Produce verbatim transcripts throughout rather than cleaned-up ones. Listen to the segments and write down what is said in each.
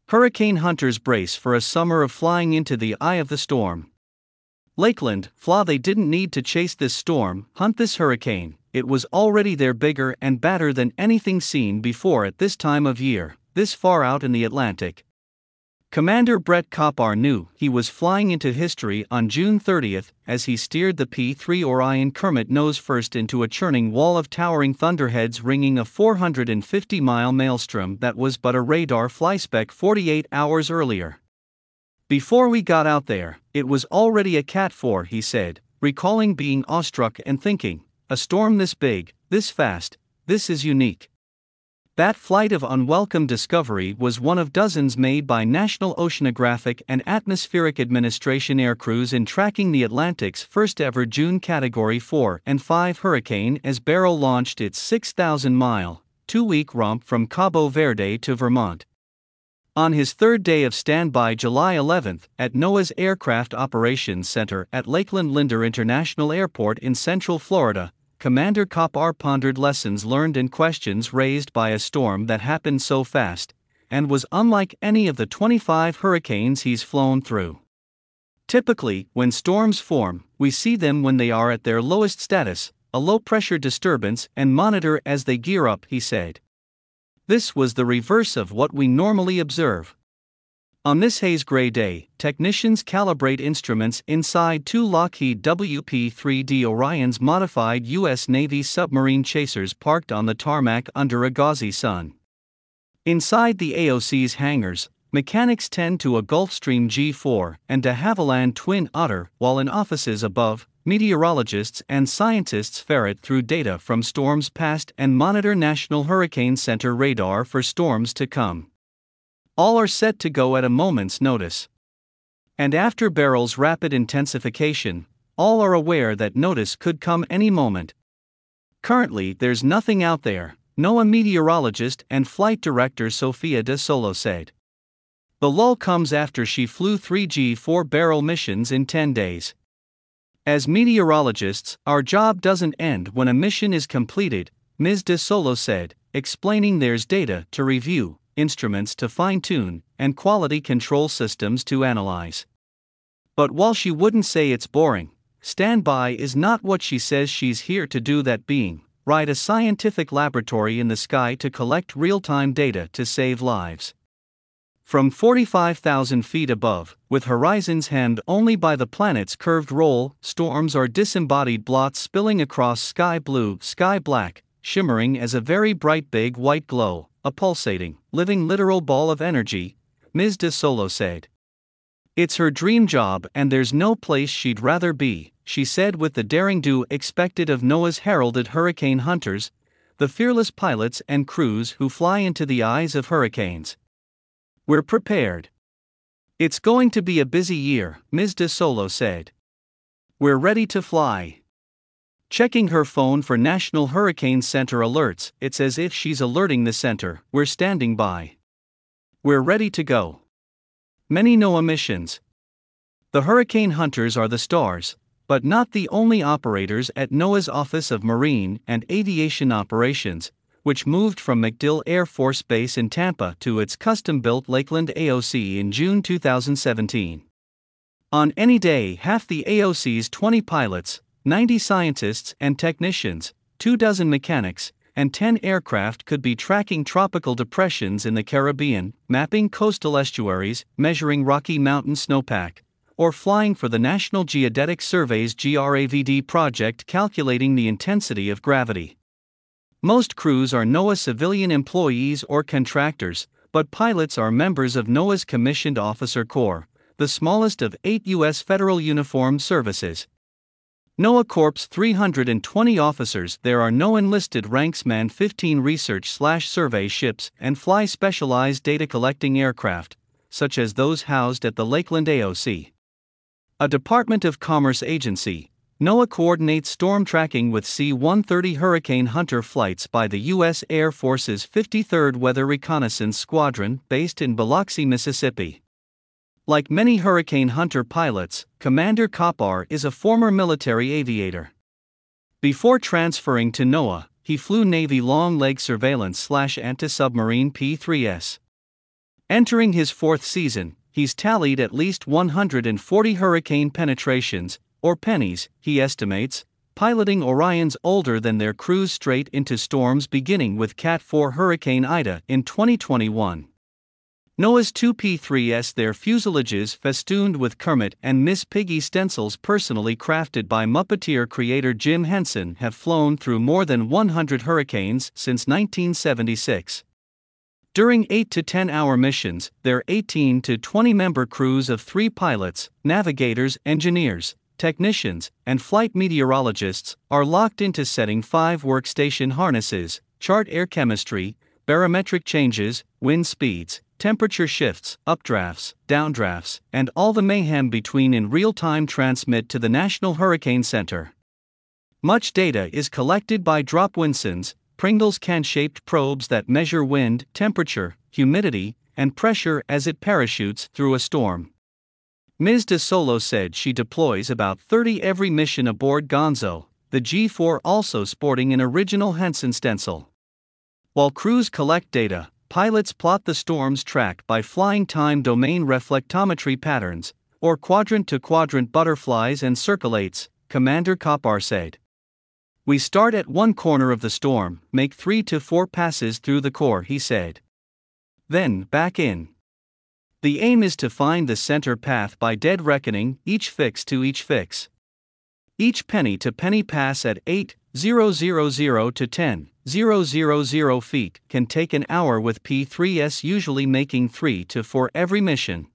Hurricane hunters brace for a summer of flying into the eye of the storm. Lakeland, F L A. They didn't need to chase this storm, hunt this hurricane. It was already there, bigger and badder than anything seen before at this time of year, this far out in the Atlantic. Commander Brett Koppar knew he was flying into history on June thirtieth as he steered the P three Orion Kermit nose first into a churning wall of towering thunderheads, ringing a four hundred fifty mile maelstrom that was but a radar flyspeck forty-eight hours earlier. Before we got out there, it was already a Cat four, he said, recalling being awestruck and thinking, a storm this big, this fast, this is unique. That flight of unwelcome discovery was one of dozens made by National Oceanographic and Atmospheric Administration aircrews in tracking the Atlantic's first ever June Category four and five hurricane as Beryl launched its six thousand mile, two-week romp from Cabo Verde to Vermont. On his third day of standby, July eleventh, at NOAA's Aircraft Operations Center at Lakeland Linder International Airport in Central Florida, Commander Koppar pondered lessons learned and questions raised by a storm that happened so fast, and was unlike any of the twenty-five hurricanes he's flown through. Typically, when storms form, we see them when they are at their lowest status, a low-pressure disturbance, and monitor as they gear up, he said. This was the reverse of what we normally observe. On this haze-gray day, technicians calibrate instruments inside two Lockheed W P three D Orions, modified U S Navy submarine chasers parked on the tarmac under a gauzy sun. Inside the A O C's hangars, mechanics tend to a Gulfstream G four and de Havilland Twin Otter, while in offices above, meteorologists and scientists ferret through data from storms past and monitor National Hurricane Center radar for storms to come. All are set to go at a moment's notice. And after Beryl's rapid intensification, all are aware that notice could come any moment. Currently, there's nothing out there, NOAA meteorologist and flight director Sofia de Solo said. The lull comes after she flew three G four Beryl missions in ten days. As meteorologists, our job doesn't end when a mission is completed, Miz de Solo said, explaining there's data to review, instruments to fine-tune, and quality control systems to analyze. But while she wouldn't say it's boring, standby is not what she says she's here to do, that being, ride a scientific laboratory in the sky to collect real-time data to save lives. From forty-five thousand feet above, with horizons hemmed only by the planet's curved roll, storms are disembodied blots spilling across sky blue, sky black, shimmering as a very bright big white glow, a pulsating, living literal ball of energy, Miz de Solo said. It's her dream job and there's no place she'd rather be, she said, with the daring-do expected of NOAA's heralded hurricane hunters, the fearless pilots and crews who fly into the eyes of hurricanes. We're prepared. It's going to be a busy year, Miz de Solo said. We're ready to fly. Checking her phone for National Hurricane Center alerts, it's as if she's alerting the center, we're standing by. We're ready to go. Many NOAA missions. The hurricane hunters are the stars, but not the only operators at NOAA's Office of Marine and Aviation Operations, which moved from MacDill Air Force Base in Tampa to its custom-built Lakeland A O C in June two thousand seventeen. On any day, half the A O C's twenty pilots, ninety scientists and technicians, two dozen mechanics, and ten aircraft could be tracking tropical depressions in the Caribbean, mapping coastal estuaries, measuring Rocky Mountain snowpack, or flying for the National Geodetic Survey's GRAVD project calculating the intensity of gravity. Most crews are NOAA civilian employees or contractors, but pilots are members of NOAA's Commissioned Officer Corps, the smallest of eight U S federal uniformed services. NOAA Corps' three hundred twenty officers. There are no enlisted ranks, man fifteen research-slash-survey ships, and fly specialized data-collecting aircraft, such as those housed at the Lakeland A O C. A Department of Commerce agency, NOAA coordinates storm tracking with C one thirty Hurricane Hunter flights by the U S Air Force's fifty-third Weather Reconnaissance Squadron, based in Biloxi, Mississippi. Like many Hurricane Hunter pilots, Commander Koppar is a former military aviator. Before transferring to NOAA, he flew Navy long-leg surveillance-slash-anti-submarine P three S. Entering his fourth season, he's tallied at least one hundred forty hurricane penetrations, or pennies, he estimates, piloting Orions older than their cruise straight into storms beginning with Cat four Hurricane Ida in twenty twenty-one. NOAA's two P three S, their fuselages festooned with Kermit and Miss Piggy stencils personally crafted by Muppeteer creator Jim Henson, have flown through more than one hundred hurricanes since nineteen seventy-six. During eight to ten hour missions, their eighteen to twenty member crews of three pilots, navigators, engineers, technicians, and flight meteorologists are locked into setting five workstation harnesses, chart air chemistry, barometric changes, wind speeds, temperature shifts, updrafts, downdrafts, and all the mayhem between in real time transmit to the National Hurricane Center. Much data is collected by Dropwinsons, Pringle's can-shaped probes that measure wind, temperature, humidity, and pressure as it parachutes through a storm. Miz DeSolo said she deploys about thirty every mission aboard Gonzo, the G four also sporting an original Henson stencil. While crews collect data, pilots plot the storm's track by flying time domain reflectometry patterns, or quadrant-to-quadrant butterflies and circulates, Commander Kopar said. We start at one corner of the storm, make three to four passes through the core, he said. Then, back in. The aim is to find the center path by dead reckoning, each fix to each fix. Each penny-to-penny pass at eight thousand to ten thousand feet can take an hour, with P three S usually making three to four every mission.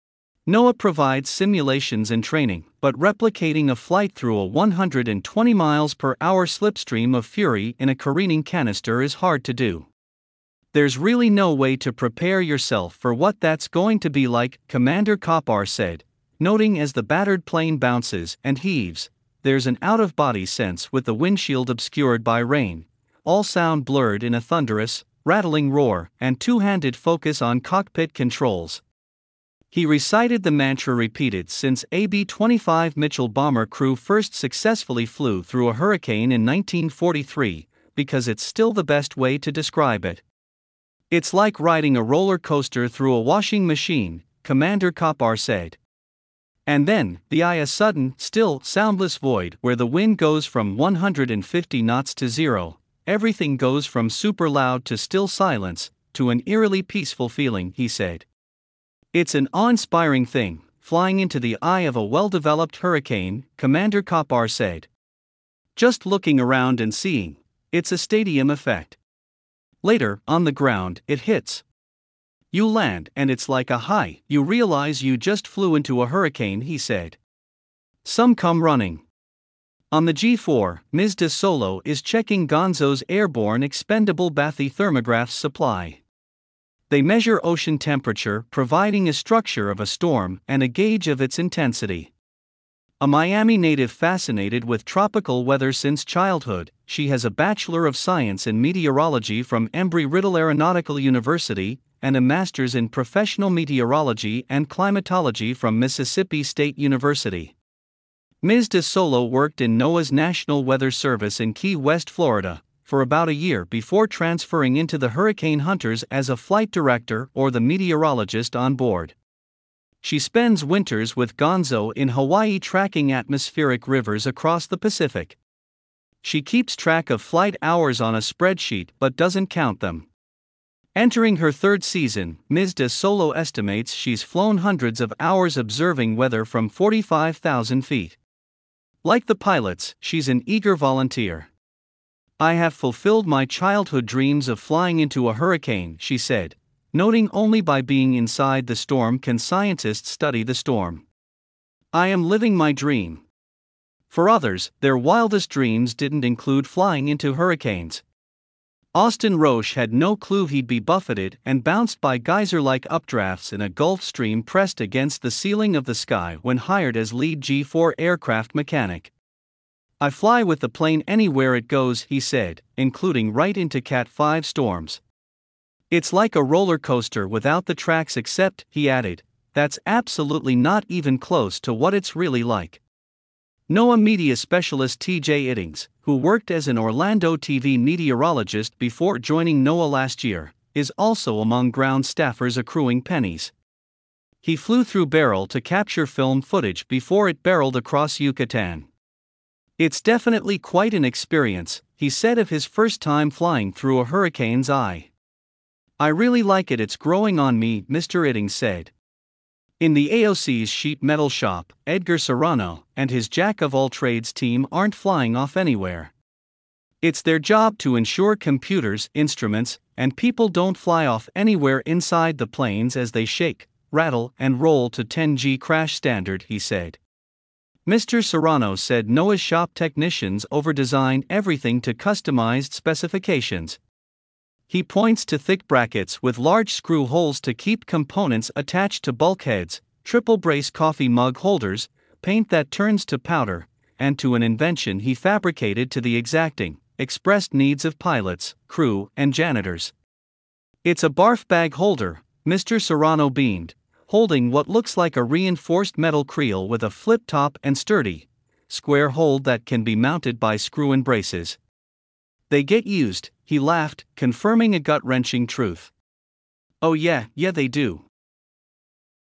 NOAA provides simulations and training, but replicating a flight through a one hundred twenty miles per hour slipstream of fury in a careening canister is hard to do. There's really no way to prepare yourself for what that's going to be like, Commander Kopar said, noting as the battered plane bounces and heaves, there's an out-of-body sense with the windshield obscured by rain, all sound blurred in a thunderous, rattling roar, and two-handed focus on cockpit controls. He recited the mantra repeated since A B twenty-five Mitchell bomber crew first successfully flew through a hurricane in nineteen forty-three, because it's still the best way to describe it. It's like riding a roller coaster through a washing machine, Commander Kopar said. And then, the eye a sudden, still, soundless void where the wind goes from one hundred fifty knots to zero, everything goes from super loud to still silence, to an eerily peaceful feeling, he said. It's an awe-inspiring thing, flying into the eye of a well-developed hurricane, Commander Kopar said. Just looking around and seeing, it's a stadium effect. Later, on the ground, it hits. You land and it's like a high, you realize you just flew into a hurricane, he said. Some come running. On the G four, Miz DeSolo is checking Gonzo's airborne expendable bathythermographs supply. They measure ocean temperature, providing a structure of a storm and a gauge of its intensity. A Miami native fascinated with tropical weather since childhood, she has a Bachelor of Science in Meteorology from Embry-Riddle Aeronautical University and a Master's in Professional Meteorology and Climatology from Mississippi State University. Miz DeSolo worked in NOAA's National Weather Service in Key West, Florida, for about a year before transferring into the Hurricane Hunters as a flight director or the meteorologist on board. She spends winters with Gonzo in Hawaii tracking atmospheric rivers across the Pacific. She keeps track of flight hours on a spreadsheet but doesn't count them. Entering her third season, Miz DeSolo estimates she's flown hundreds of hours observing weather from forty-five thousand feet. Like the pilots, she's an eager volunteer. I have fulfilled my childhood dreams of flying into a hurricane, she said, noting only by being inside the storm can scientists study the storm. I am living my dream. For others, their wildest dreams didn't include flying into hurricanes. Austin Roche had no clue he'd be buffeted and bounced by geyser-like updrafts in a Gulf Stream pressed against the ceiling of the sky when hired as lead G four aircraft mechanic. I fly with the plane anywhere it goes, he said, including right into Cat five storms. It's like a roller coaster without the tracks, except, he added, that's absolutely not even close to what it's really like. NOAA media specialist T J Iddings, who worked as an Orlando T V meteorologist before joining NOAA last year, is also among ground staffers accruing pennies. He flew through Beryl to capture film footage before it barreled across Yucatan. "It's definitely quite an experience," he said of his first time flying through a hurricane's eye. "I really like it, it's growing on me," Mister Iddings said. In the A O C's sheet metal shop, Edgar Serrano and his jack-of-all-trades team aren't flying off anywhere. It's their job to ensure computers, instruments, and people don't fly off anywhere inside the planes as they shake, rattle, and roll to ten G crash standard, he said. Mister Serrano said NOAA's shop technicians overdesign everything to customized specifications. He points to thick brackets with large screw holes to keep components attached to bulkheads, triple brace coffee mug holders, paint that turns to powder, and to an invention he fabricated to the exacting, expressed needs of pilots, crew, and janitors. "It's a barf bag holder," Mister Serrano beamed, holding what looks like a reinforced metal creel with a flip top and sturdy, square hold that can be mounted by screw-in braces. "They get used," he laughed, confirming a gut-wrenching truth. "Oh yeah, yeah they do."